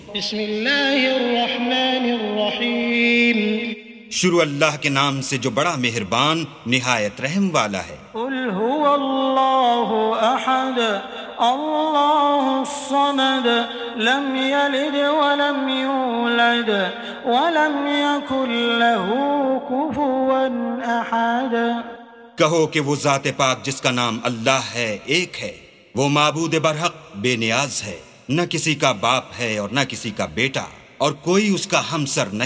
बिस्मिल्लाहिर्रहमानिर्रहीम। शुरू अल्लाह के नाम से जो बड़ा मेहरबान निहायत रहम वाला है। कुल हुवल्लाहु अहद अल्लाहुस समद लम यलिद वलम यूलद वलम यकुल लहू कुफुवन अहद। कहो कि वो ज़ात पाक जिसका नाम अल्लाह है, एक है। वो माबूद बरहक बेनियाज है, न किसी का बाप है और न किसी का बेटा, और कोई उसका हमसर नहीं।